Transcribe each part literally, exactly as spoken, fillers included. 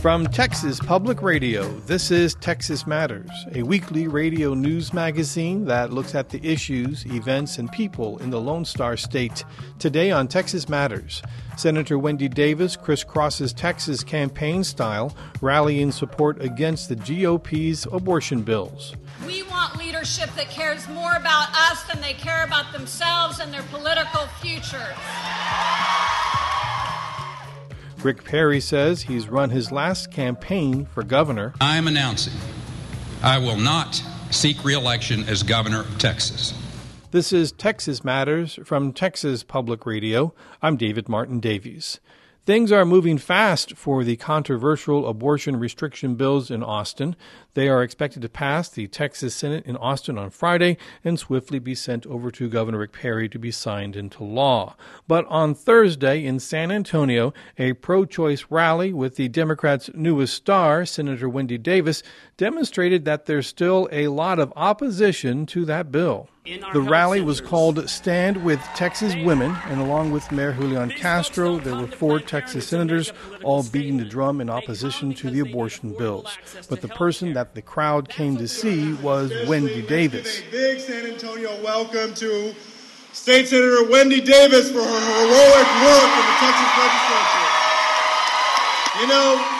From Texas Public Radio, this is Texas Matters, a weekly radio news magazine that looks at the issues, events, and people in the Lone Star State. Today on Texas Matters, Senator Wendy Davis crisscrosses Texas campaign style, rallying support against the G O P's abortion bills. We want leadership that cares more about us than they care about themselves and their political futures. Rick Perry says he's run his last campaign for governor. I am announcing I will not seek re-election as governor of Texas. This is Texas Matters from Texas Public Radio. I'm David Martin Davies. Things are moving fast for the controversial abortion restriction bills in Austin. They are expected to pass the Texas Senate in Austin on Friday and swiftly be sent over to Governor Rick Perry to be signed into law. But on Thursday in San Antonio, a pro-choice rally with the Democrats' newest star, Senator Wendy Davis, demonstrated that there's still a lot of opposition to that bill. The rally was called Stand with Texas Women, and along with Mayor Julian Castro, there were four Texas senators all beating the drum in opposition to the abortion bills. But the person that the crowd came to see was Wendy Davis. Big San Antonio welcome to State Senator Wendy Davis for her heroic work in the Texas legislature. You know,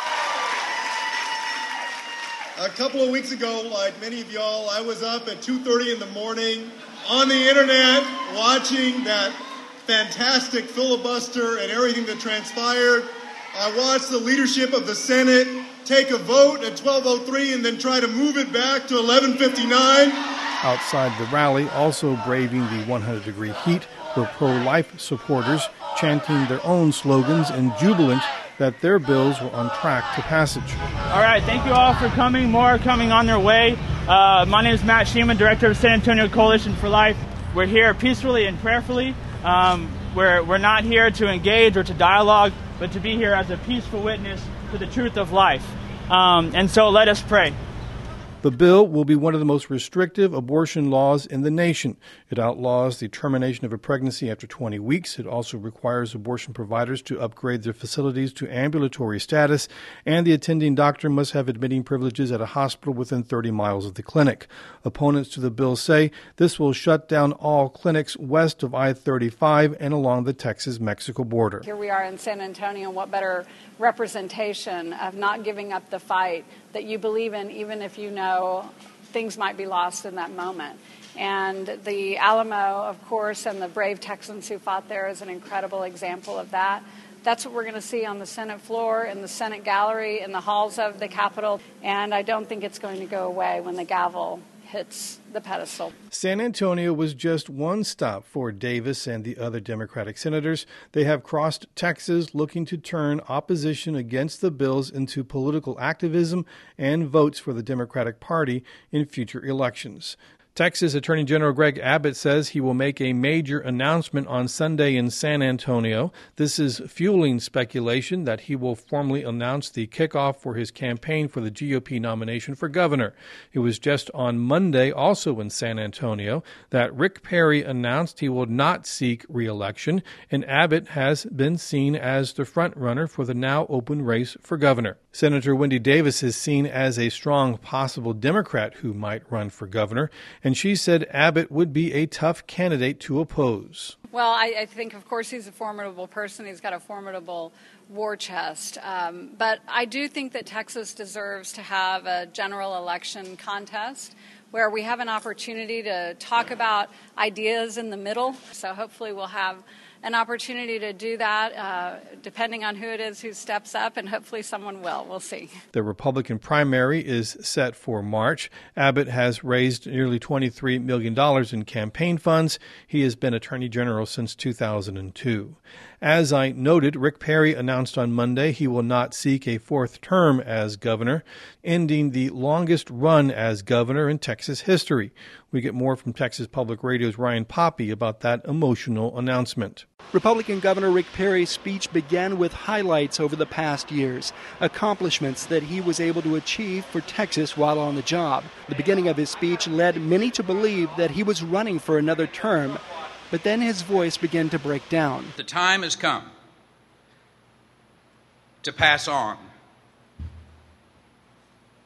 a couple of weeks ago, like many of y'all, I was up at two thirty in the morning on the internet watching that fantastic filibuster and everything that transpired. I watched the leadership of the Senate take a vote at twelve oh three and then try to move it back to eleven fifty-nine. Outside the rally, also braving the one hundred degree heat, were pro-life supporters chanting their own slogans and jubilant that their bills were on track to passage. All right, thank you all for coming. More are coming on their way. Uh, my name is Matt Sheeman, Director of San Antonio Coalition for Life. We're here peacefully and prayerfully. Um, we're, we're not here to engage or to dialogue, but to be here as a peaceful witness to the truth of life. Um, and so let us pray. The bill will be one of the most restrictive abortion laws in the nation. It outlaws the termination of a pregnancy after twenty weeks. It also requires abortion providers to upgrade their facilities to ambulatory status, and the attending doctor must have admitting privileges at a hospital within thirty miles of the clinic. Opponents to the bill say this will shut down all clinics west of I thirty-five and along the Texas-Mexico border. Here we are in San Antonio, and what better representation of not giving up the fight that you believe in, even if you know things might be lost in that moment. And the Alamo, of course, and the brave Texans who fought there is an incredible example of that. That's what we're going to see on the Senate floor, in the Senate gallery, in the halls of the Capitol. And I don't think it's going to go away when the gavel hits the pedestal. San Antonio was just one stop for Davis and the other Democratic senators. They have crossed Texas looking to turn opposition against the bills into political activism and votes for the Democratic Party in future elections. Texas Attorney General Greg Abbott says he will make a major announcement on Sunday in San Antonio. This is fueling speculation that he will formally announce the kickoff for his campaign for the G O P nomination for governor. It was just on Monday, also in San Antonio, that Rick Perry announced he will not seek re-election, and Abbott has been seen as the front runner for the now open race for governor. Senator Wendy Davis is seen as a strong possible Democrat who might run for governor, and she said Abbott would be a tough candidate to oppose. Well, I, I think, of course, he's a formidable person. He's got a formidable war chest. Um, but I do think that Texas deserves to have a general election contest where we have an opportunity to talk about ideas in the middle. So hopefully we'll have an opportunity to do that, uh, depending on who it is who steps up, and hopefully someone will. We'll see. The Republican primary is set for March. Abbott has raised nearly twenty-three million dollars in campaign funds. He has been Attorney General since two thousand two. As I noted, Rick Perry announced on Monday he will not seek a fourth term as governor, ending the longest run as governor in Texas history. We get more from Texas Public Radio's Ryan Poppe about that emotional announcement. Republican Governor Rick Perry's speech began with highlights over the past years, accomplishments that he was able to achieve for Texas while on the job. The beginning of his speech led many to believe that he was running for another term, but then his voice began to break down. The time has come to pass on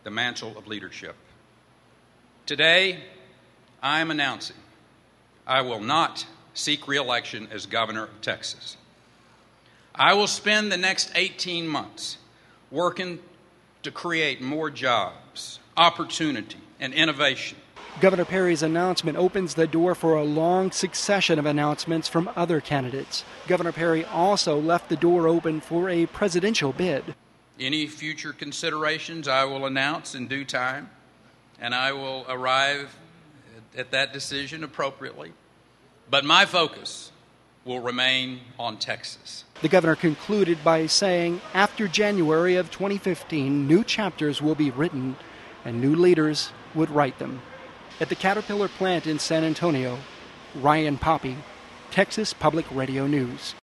the mantle of leadership. Today, I am announcing I will not seek re-election as governor of Texas. I will spend the next eighteen months working to create more jobs, opportunity, and innovation. Governor Perry's announcement opens the door for a long succession of announcements from other candidates. Governor Perry also left the door open for a presidential bid. Any future considerations I will announce in due time, and I will arrive at that decision appropriately. But my focus will remain on Texas. The governor concluded by saying after January of twenty fifteen, new chapters will be written and new leaders would write them. At the Caterpillar plant in San Antonio, Ryan Poppy, Texas Public Radio News.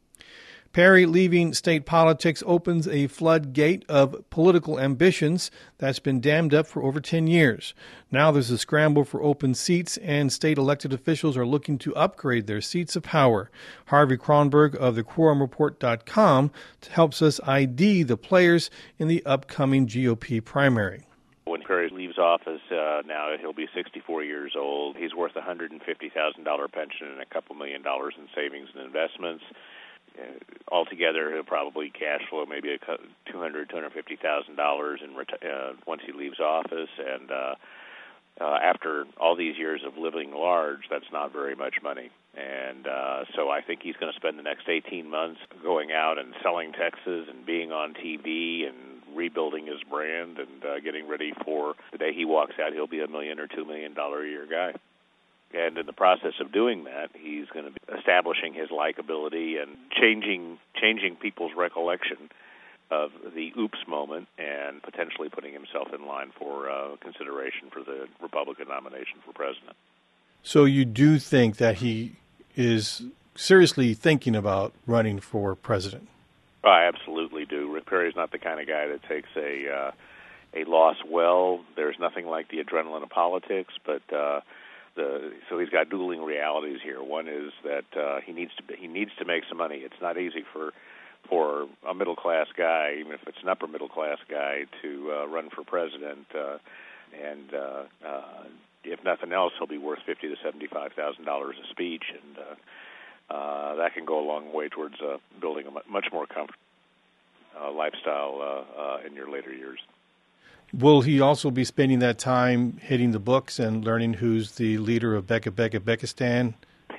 Perry leaving state politics opens a floodgate of political ambitions that's been dammed up for over ten years. Now there's a scramble for open seats, and state elected officials are looking to upgrade their seats of power. Harvey Kronberg of the quorum report dot com helps us I D the players in the upcoming G O P primary. When Perry leaves office, uh, now he'll be sixty-four years old. He's worth a one hundred fifty thousand dollars pension and a couple million dollars in savings and investments. Uh, altogether, he'll probably cash flow maybe a two hundred thousand dollars, two hundred fifty thousand dollars in reti- uh, once he leaves office. And uh, uh, after all these years of living large, that's not very much money. And uh, so I think he's going to spend the next eighteen months going out and selling Texas and being on T V and rebuilding his brand and uh, getting ready for the day he walks out. He'll be a million or two million dollar a year guy. And in the process of doing that, he's going to be establishing his likability and changing changing people's recollection of the oops moment and potentially putting himself in line for uh, consideration for the Republican nomination for president. So you do think that he is seriously thinking about running for president? I absolutely do. Rick Perry's not the kind of guy that takes a uh, a loss well. There's nothing like the adrenaline of politics, but uh, the so he's got dueling realities here. One is that uh, he needs to he needs to make some money. It's not easy for for a middle class guy, even if it's an upper middle class guy, to uh, run for president. Uh, and uh, uh, if nothing else, he'll be worth fifty to seventy five thousand dollars a speech, and uh, Uh, that can go a long way towards uh, building a much more comfortable uh, lifestyle uh, uh, in your later years. Will he also be spending that time hitting the books and learning who's the leader of Becca Becca Beckistan?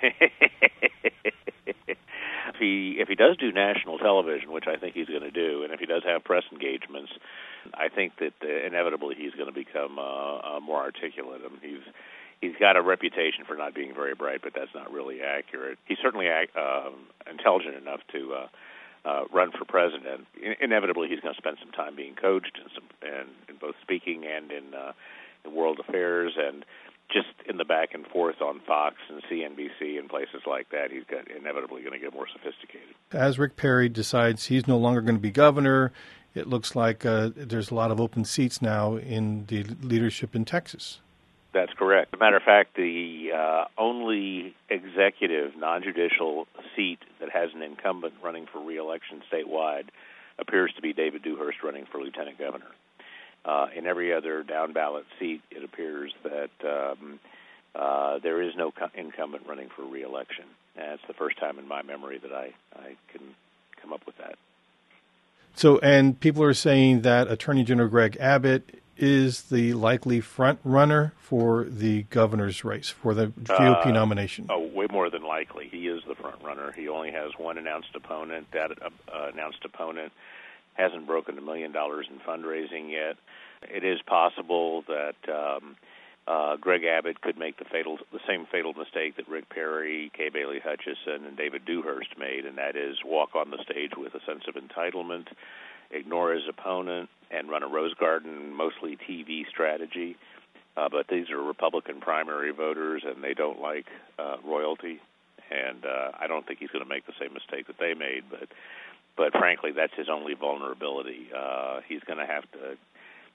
if he if he does do national television, which I think he's going to do, and if he does have press engagements, I think that uh, inevitably he's going to become uh, uh, more articulate. I mean, he's He's got a reputation for not being very bright, but that's not really accurate. He's certainly uh, intelligent enough to uh, uh, run for president. In- inevitably, he's going to spend some time being coached in, some, in, in both speaking and in, uh, in world affairs, and just in the back and forth on Fox and C N B C and places like that, he's got inevitably going to get more sophisticated. As Rick Perry decides he's no longer going to be governor, it looks like uh, there's a lot of open seats now in the leadership in Texas. That's correct. As a matter of fact, the uh, only executive non-judicial seat that has an incumbent running for re-election statewide appears to be David Dewhurst running for lieutenant governor. Uh, in every other down-ballot seat, it appears that um, uh, there is no co- incumbent running for re-election. And it's the first time in my memory that I, I can come up with that. So, and people are saying that Attorney General Greg Abbott is the likely front runner for the governor's race, for the G O P uh, nomination. Oh, way more than likely. He is the front runner. He only has one announced opponent. That uh, announced opponent hasn't broken a million dollars in fundraising yet. It is possible that um, uh, Greg Abbott could make the fatal, the same fatal mistake that Rick Perry, Kay Bailey Hutchison, and David Dewhurst made, and that is walk on the stage with a sense of entitlement, ignore his opponent, and run a Rose Garden, mostly T V strategy. Uh, but these are Republican primary voters, and they don't like uh, royalty. And uh, I don't think he's going to make the same mistake that they made. But, but frankly, that's his only vulnerability. Uh, he's going to have to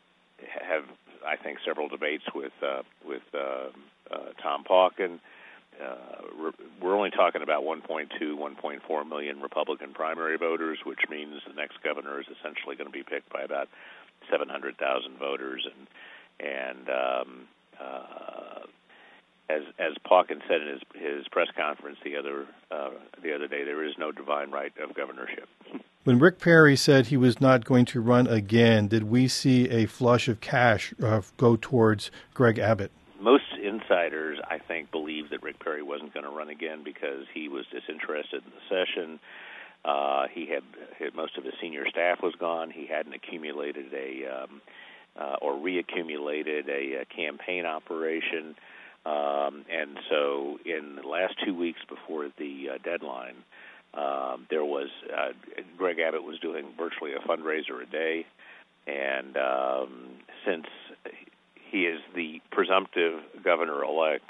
have, I think, several debates with uh, with uh, uh, Tom Pauken, uh, we're only talking about one point two, one point four million Republican primary voters, which means the next governor is essentially going to be picked by about seven hundred thousand voters. And and um, uh, as as Pauken said in his his press conference the other uh, the other day, there is no divine right of governorship. When Rick Perry said he was not going to run again, did we see a flush of cash uh, go towards Greg Abbott? Most insiders, I think, believed that Rick Perry wasn't going to run again because he was disinterested in the session. Uh, he had, had most of his senior staff was gone. He hadn't accumulated a um, uh, or reaccumulated a, a campaign operation, um, and so in the last two weeks before the uh, deadline, um, there was uh, Greg Abbott was doing virtually a fundraiser a day, and um, since he is the presumptive governor-elect,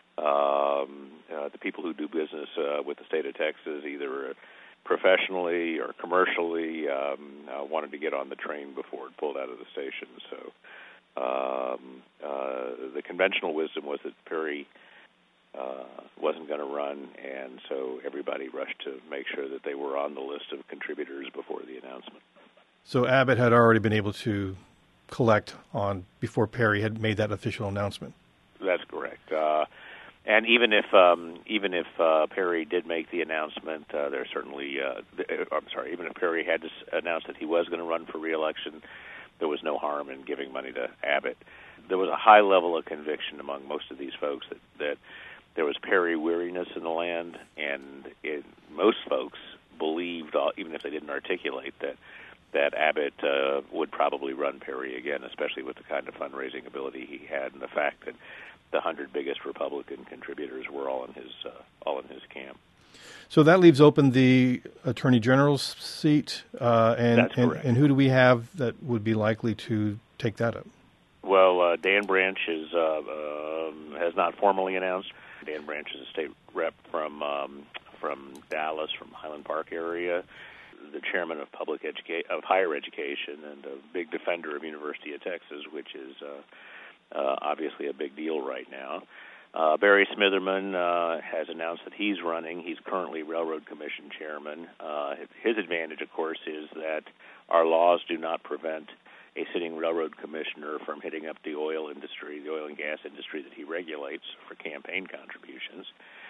um, uh, the people who do business uh, with the state of Texas, either professionally or commercially, um, uh, wanted to get on the train before it pulled out of the station. So um, uh, the conventional wisdom was that Perry uh, wasn't going to run, and so everybody rushed to make sure that they were on the list of contributors before the announcement. So Abbott had already been able to collect on before Perry had made that official announcement. That's correct. Uh, and even if um, even if uh, Perry did make the announcement, uh, there's certainly uh, I'm sorry. Even if Perry had to announce that he was going to run for re-election, there was no harm in giving money to Abbott. There was a high level of conviction among most of these folks that, that there was Perry weariness in the land, and it, most folks believed, even if they didn't articulate, that that Abbott uh, would probably run Perry again, especially with the kind of fundraising ability he had, and the fact that the hundred biggest Republican contributors were all in his uh, all in his camp. So that leaves open the Attorney General's seat, uh, and, That's and correct. and who do we have that would be likely to take that up? Well, uh, Dan Branch is uh, um, has not formally announced. Dan Branch is a state rep from um, from Dallas, from Highland Park area, the chairman of public educa- of higher education, and a big defender of University of Texas, which is uh, uh, obviously a big deal right now. Uh, Barry Smitherman uh, has announced that he's running. He's currently Railroad Commission chairman. Uh, his advantage, of course, is that our laws do not prevent a sitting railroad commissioner from hitting up the oil industry, the oil and gas industry that he regulates for campaign contributions.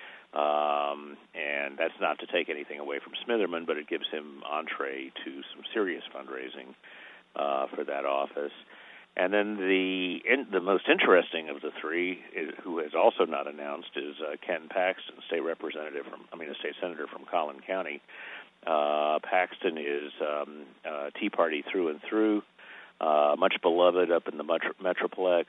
Um, and that's not to take anything away from Smitherman, but it gives him entree to some serious fundraising uh, for that office. And then the in, the most interesting of the three, is, who has also not announced, is uh, Ken Paxton, state representative from, I mean, a state senator from Collin County. Uh, Paxton is um, uh, Tea Party through and through, uh, much beloved up in the metro- Metroplex.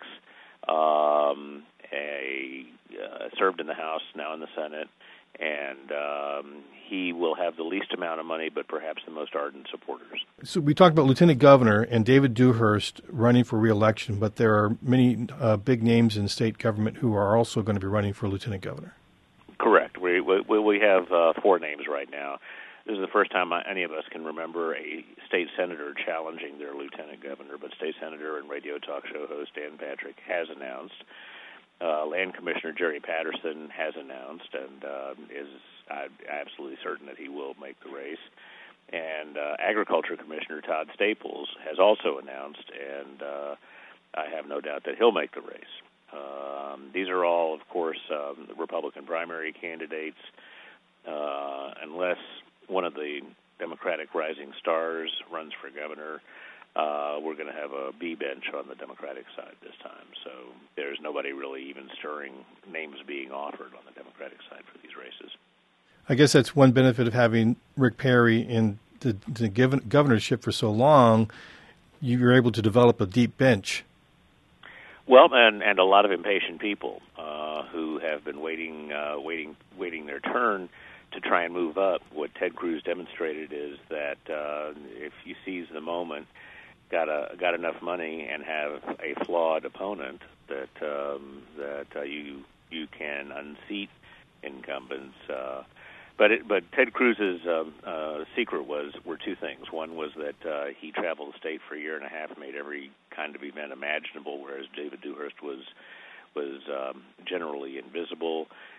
Um, a uh, served in the House, now in the Senate, and um, he will have the least amount of money, but perhaps the most ardent supporters. So we talked about Lieutenant Governor and David Dewhurst running for re-election, but there are many uh, big names in state government who are also going to be running for Lieutenant Governor. Correct. We we, we have uh, four names right now. This is the first time any of us can remember a state senator challenging their lieutenant governor, but state senator and radio talk show host Dan Patrick has announced. Uh, Land Commissioner Jerry Patterson has announced and uh, is uh, absolutely certain that he will make the race. And uh, Agriculture Commissioner Todd Staples has also announced, and uh, I have no doubt that he'll make the race. Um, these are all, of course, um, Republican primary candidates, uh, unless one of the Democratic rising stars runs for governor. Uh, we're going to have a B bench on the Democratic side this time, so there's nobody really even stirring names being offered on the Democratic side for these races. I guess that's one benefit of having Rick Perry in the, the governorship for so long. You were able to develop a deep bench. Well, and, and a lot of impatient people uh, who have been waiting, uh, waiting, waiting their turn to try and move up. What Ted Cruz demonstrated is that uh, if you seize the moment, got a, got enough money, and have a flawed opponent, that um, that uh, you you can unseat incumbents. Uh, but it, but Ted Cruz's um, uh, secret was were two things. One was that uh, he traveled the state for a year and a half, made every kind of event imaginable, whereas David Dewhurst was was um, generally invisible.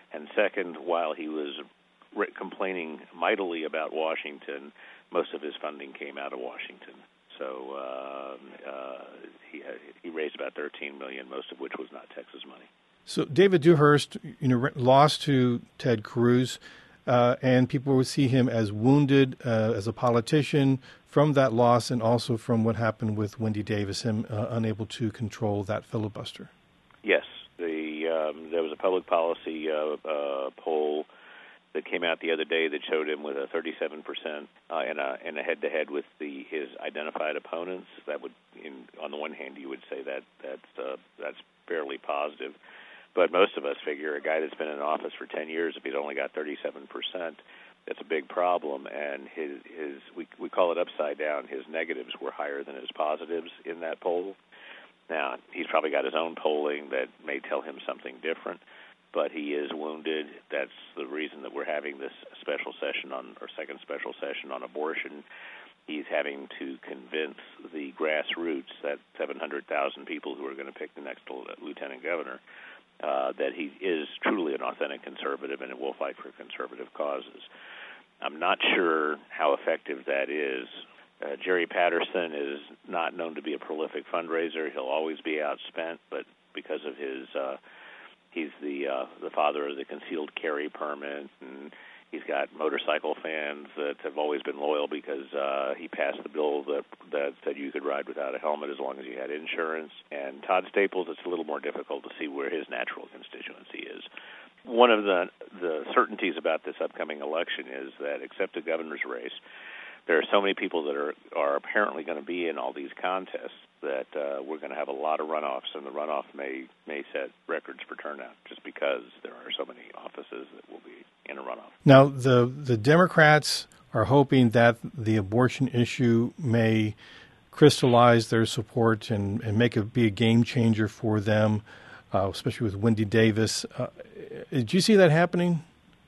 And second, while he was re- complaining mightily about Washington, most of his funding came out of Washington. So uh, uh, he he raised about thirteen million dollars, most of which was not Texas money. So David Dewhurst, you know, lost to Ted Cruz, uh, and people would see him as wounded uh, as a politician from that loss, and also from what happened with Wendy Davis, him uh, unable to control that filibuster. Yes, the um, there was a public policy uh, uh, poll that came out the other day that showed him with a thirty-seven percent uh, in a in a head-to-head with the his identified opponents. That would, in, on the one hand, you would say that that's uh, that's fairly positive, but most of us figure a guy that's been in office for ten years, if he's only got thirty-seven percent, that's a big problem. And his his we we call it upside down. His negatives were higher than his positives in that poll. Now he's probably got his own polling that may tell him something different, but he is wounded. That's the reason that we're having this special session on, or second special session on abortion. He's having to convince the grassroots, that seven hundred thousand people who are going to pick the next lieutenant governor, uh, that he is truly an authentic conservative and will fight for conservative causes. I'm not sure how effective that is. Uh, Jerry Patterson is not known to be a prolific fundraiser. He'll always be outspent, but because of his uh, He's the uh, the father of the concealed carry permit, and he's got motorcycle fans that have always been loyal because uh, he passed the bill that that said you could ride without a helmet as long as you had insurance. And Todd Staples, it's a little more difficult to see where his natural constituency is. One of the the certainties about this upcoming election is that, except the governor's race, there are so many people that are, are apparently going to be in all these contests that uh, we're going to have a lot of runoffs, and the runoff may may set records for turnout just because there are so many offices that will be in a runoff. Now, the the Democrats are hoping that the abortion issue may crystallize their support and, and make it be a game changer for them, uh, especially with Wendy Davis. Uh, did you see that happening?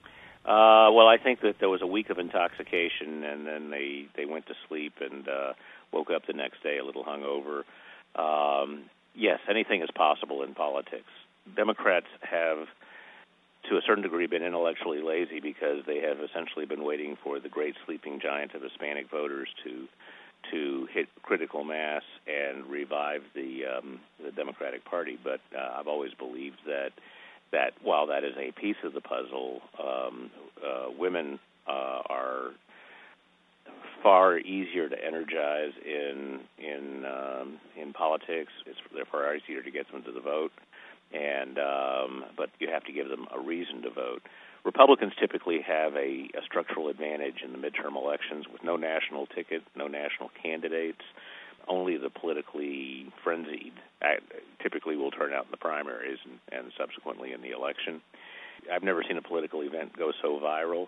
Uh, well, I think that there was a week of intoxication, and then they, they went to sleep and uh, woke up the next day a little hungover. Um, yes, anything is possible in politics. Democrats have, to a certain degree, been intellectually lazy because they have essentially been waiting for the great sleeping giant of Hispanic voters to to hit critical mass and revive the um, the Democratic Party. But uh, I've always believed that that while that is a piece of the puzzle, um, uh, women uh, are far easier to energize in in um, in politics. It's they're far easier to get them to the vote, and um, but you have to give them a reason to vote. Republicans typically have a, a structural advantage in the midterm elections with no national ticket, no national candidates. Only the politically frenzied typically will turn out in the primaries and, and subsequently in the election. I've never seen a political event go so viral.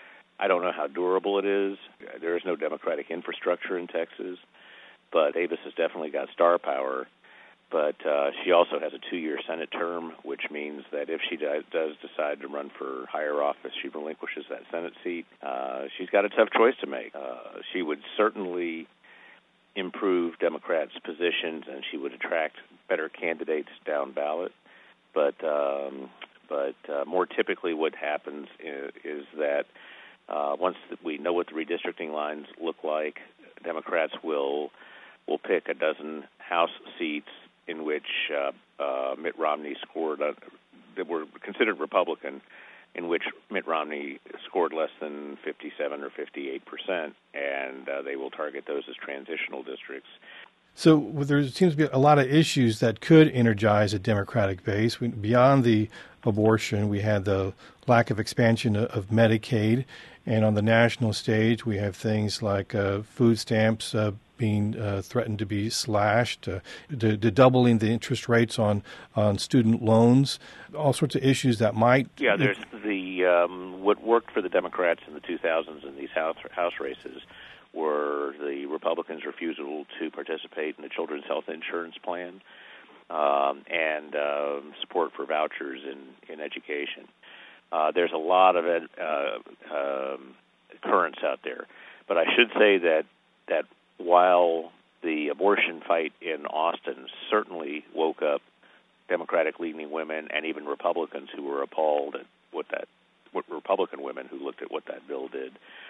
I don't know how durable it is. There is no Democratic infrastructure in Texas, but Davis has definitely got star power. But uh, she also has a two-year Senate term, which means that if she does, does decide to run for higher office, she relinquishes that Senate seat. Uh, she's got a tough choice to make. Uh, she would certainly improve Democrats' positions, and she would attract better candidates down ballot. But um, but uh, more typically, what happens is, is that uh, once we know what the redistricting lines look like, Democrats will will pick a dozen House seats in which uh, uh, Mitt Romney scored, uh, that were considered Republican, in which Mitt Romney scored less than fifty-seven or fifty-eight percent, and uh, they will target those as transitional districts. So there seems to be a lot of issues that could energize a Democratic base. We, beyond the abortion, we had the lack of expansion of, of Medicaid, and on the national stage, we have things like uh, food stamps uh, being uh, threatened to be slashed, uh, the, the doubling the interest rates on, on student loans, all sorts of issues that might... Yeah, there's the um, what worked for the Democrats in the two thousands in these house, house races were the Republicans' refusal to participate in the Children's Health Insurance Plan um, and uh, support for vouchers in, in education. Uh, there's a lot of ed, uh, um, currents out there. But I should say that that while the abortion fight in Austin certainly woke up Democratic-leaning women and even Republicans who were appalled at, what that, what Republican women who looked at what that bill did.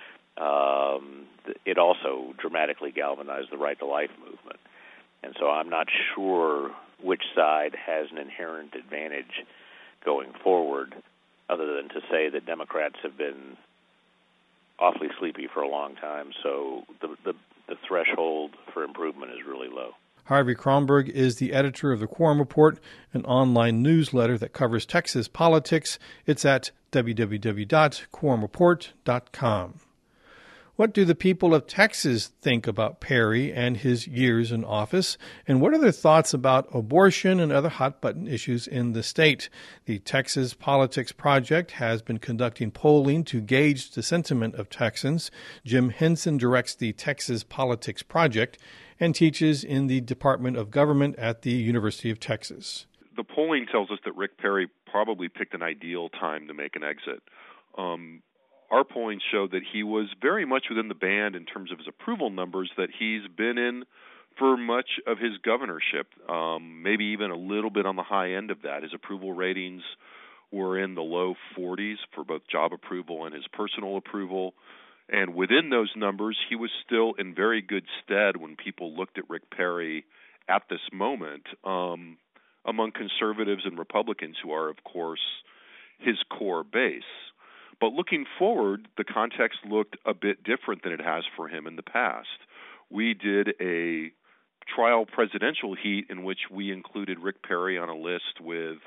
Um, it also dramatically galvanized the Right to Life movement. And so I'm not sure which side has an inherent advantage going forward, other than to say that Democrats have been awfully sleepy for a long time, so the, the, the threshold for improvement is really low. Harvey Kronberg is the editor of the Quorum Report, an online newsletter that covers Texas politics. It's at w w w dot quorum report dot com. What do the people of Texas think about Perry and his years in office? And what are their thoughts about abortion and other hot-button issues in the state? The Texas Politics Project has been conducting polling to gauge the sentiment of Texans. Jim Henson directs the Texas Politics Project and teaches in the Department of Government at the University of Texas. The polling tells us that Rick Perry probably picked an ideal time to make an exit. Um, Our polling showed that he was very much within the band in terms of his approval numbers that he's been in for much of his governorship, um, maybe even a little bit on the high end of that. His approval ratings were in the low forties for both job approval and his personal approval. And within those numbers, he was still in very good stead when people looked at Rick Perry at this moment um, among conservatives and Republicans who are, of course, his core base. But looking forward, the context looked a bit different than it has for him in the past. We did a trial presidential heat in which we included Rick Perry on a list with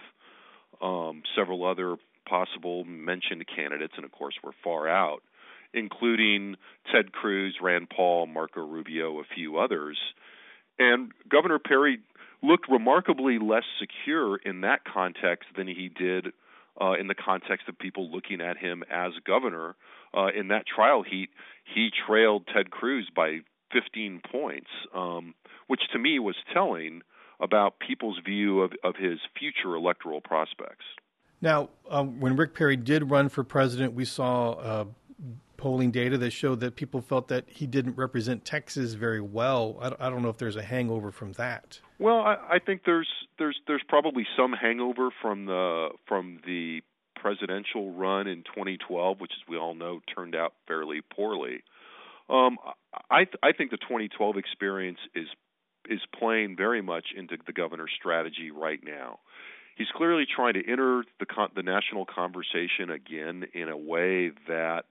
um, several other possible mentioned candidates, and of course we're far out, including Ted Cruz, Rand Paul, Marco Rubio, a few others. And Governor Perry looked remarkably less secure in that context than he did Uh, in the context of people looking at him as governor. Uh, in that trial heat, he trailed Ted Cruz by fifteen points, um, which to me was telling about people's view of, of his future electoral prospects. Now, um, when Rick Perry did run for president, we saw uh, polling data that showed that people felt that he didn't represent Texas very well. I, I don't know if there's a hangover from that. Well, I, I think there's there's there's probably some hangover from the from the presidential run in twenty twelve, which, as we all know, turned out fairly poorly. Um, I I think the twenty twelve experience is is playing very much into the governor's strategy right now. He's clearly trying to enter the con- the national conversation again in a way that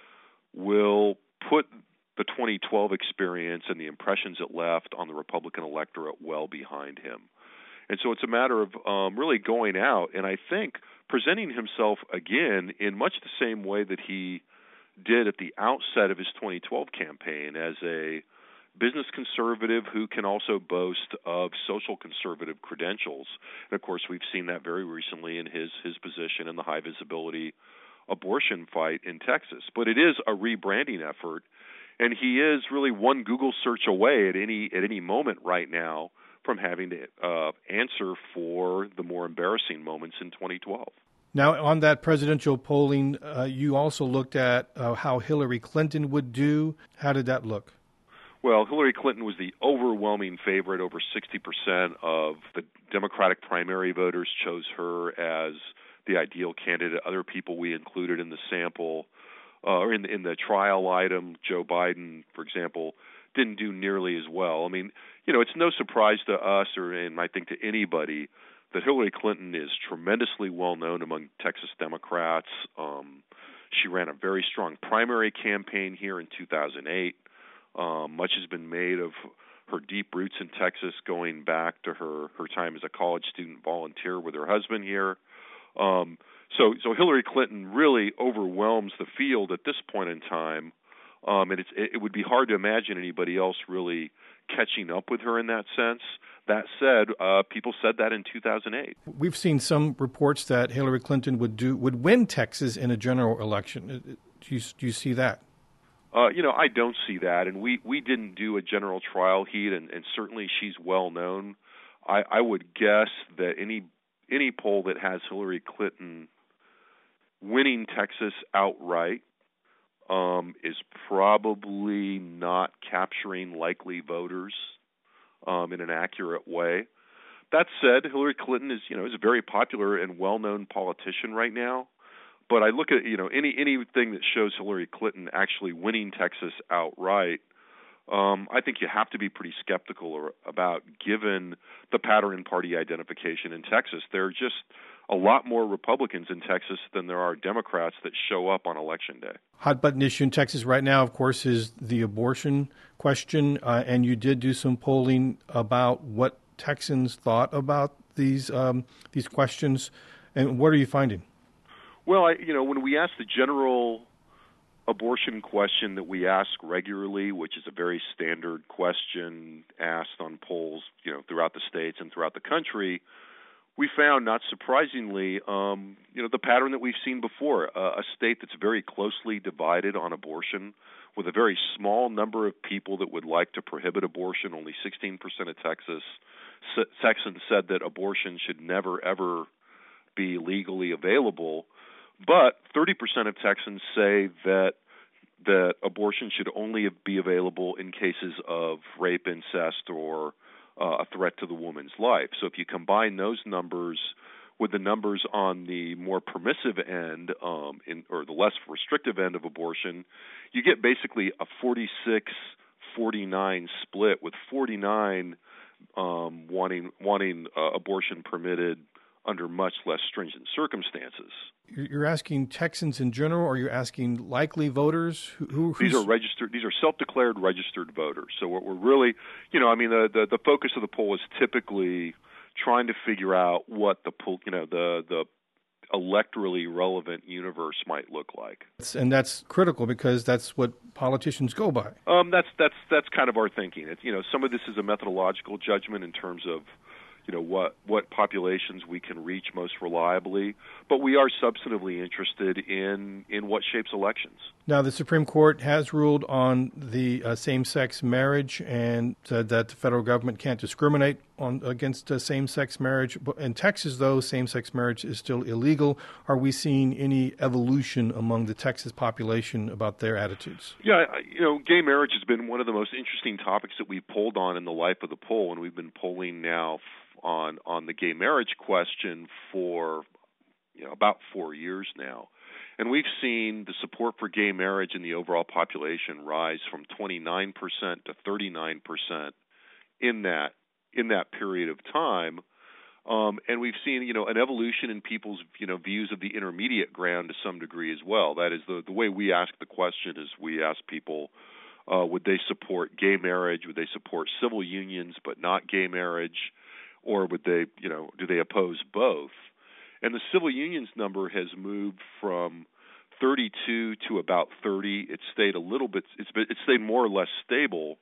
will put the twenty twelve experience and the impressions it left on the Republican electorate well behind him. And so it's a matter of um, really going out and I think presenting himself again in much the same way that he did at the outset of his twenty twelve campaign as a business conservative who can also boast of social conservative credentials. And, of course, we've seen that very recently in his, his position in the high-visibility abortion fight in Texas. But it is a rebranding effort, and he is really one Google search away at any at any moment right now from having to uh, answer for the more embarrassing moments in twenty twelve. Now, on that presidential polling, uh, you also looked at uh, how Hillary Clinton would do. How did that look? Well, Hillary Clinton was the overwhelming favorite. Over sixty percent of the Democratic primary voters chose her as the ideal candidate. Other people we included in the sample, uh, or in, in the trial item, Joe Biden, for example, didn't do nearly as well. I mean, you know, it's no surprise to us, or and I think to anybody, that Hillary Clinton is tremendously well known among Texas Democrats. Um, she ran a very strong primary campaign here in two thousand eight. Um, much has been made of her deep roots in Texas, going back to her, her time as a college student volunteer with her husband here. Um, so, so Hillary Clinton really overwhelms the field at this point in time, um, and it's, it, it would be hard to imagine anybody else really catching up with her in that sense. That said, uh, people said that in two thousand eight. We've seen some reports that Hillary Clinton would do would win Texas in a general election. Do you, do you see that? Uh, you know, I don't see that, and we, we didn't do a general trial heat, and, and certainly she's well known. I, I would guess that any any poll that has Hillary Clinton winning Texas outright um, is probably not capturing likely voters um, in an accurate way. That said, Hillary Clinton is, you know, is a very popular and well-known politician right now. But I look at, you know, any anything that shows Hillary Clinton actually winning Texas outright, um, I think you have to be pretty skeptical about, given the pattern in party identification in Texas. There are just a lot more Republicans in Texas than there are Democrats that show up on Election Day. Hot button issue in Texas right now, of course, is the abortion question. Uh, and you did do some polling about what Texans thought about these um, these questions. And what are you finding? Well, I, you know, when we ask the general abortion question that we ask regularly, which is a very standard question asked on polls, you know, throughout the states and throughout the country, we found, not surprisingly, um, you know, the pattern that we've seen before, uh, a state that's very closely divided on abortion, with a very small number of people that would like to prohibit abortion. Only sixteen percent of Texas Texans said that abortion should never, ever be legally available. But thirty percent of Texans say that that abortion should only be available in cases of rape, incest, or uh, a threat to the woman's life. So if you combine those numbers with the numbers on the more permissive end, um, in, or the less restrictive end of abortion, you get basically a forty-six forty-nine split, with forty-nine um, wanting wanting uh, abortion permitted under much less stringent circumstances. You're asking Texans in general, or you're asking likely voters? Who, who These are registered. These are self-declared registered voters. So what we're really, you know, I mean, the, the, the focus of the poll is typically trying to figure out what the, you know, the the electorally relevant universe might look like. And that's critical because that's what politicians go by. Um, that's that's that's kind of our thinking. It's, you know, some of this is a methodological judgment in terms of, you know, what, what populations we can reach most reliably, but we are substantively interested in, in what shapes elections. Now, the Supreme Court has ruled on the uh, same-sex marriage and said that the federal government can't discriminate on against uh, same-sex marriage. In Texas, though, same-sex marriage is still illegal. Are we seeing any evolution among the Texas population about their attitudes? Yeah, you know, gay marriage has been one of the most interesting topics that we've polled on in the life of the poll, and we've been polling now on on the gay marriage question for, you know, about four years now. And we've seen the support for gay marriage in the overall population rise from twenty-nine percent to thirty-nine percent in that in that period of time. Um, and we've seen, you know, an evolution in people's, you know, views of the intermediate ground to some degree as well. That is, the the way we ask the question is we ask people, uh, would they support gay marriage? Would they support civil unions but not gay marriage? Or would they, you know, do they oppose both? And the civil unions number has moved from thirty-two to about thirty. It stayed a little bit, it's it stayed more or less stable.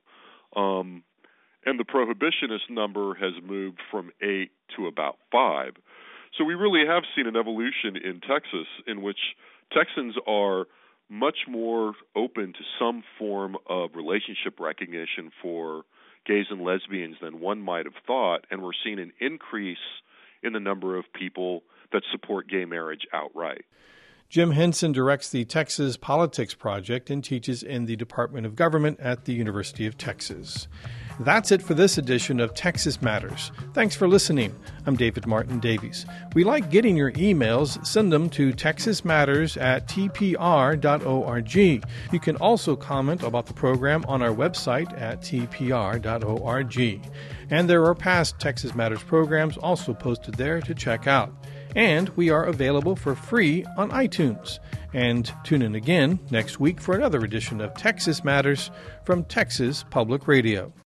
Um, and the prohibitionist number has moved from eight to about five. So we really have seen an evolution in Texas in which Texans are much more open to some form of relationship recognition for gays and lesbians than one might have thought, and we're seeing an increase in the number of people that support gay marriage outright. Jim Henson directs the Texas Politics Project and teaches in the Department of Government at the University of Texas. That's it for this edition of Texas Matters. Thanks for listening. I'm David Martin Davies. We like getting your emails. Send them to texasmatters at t p r dot org. You can also comment about the program on our website at t p r dot org. And there are past Texas Matters programs also posted there to check out. And we are available for free on iTunes. And tune in again next week for another edition of Texas Matters from Texas Public Radio.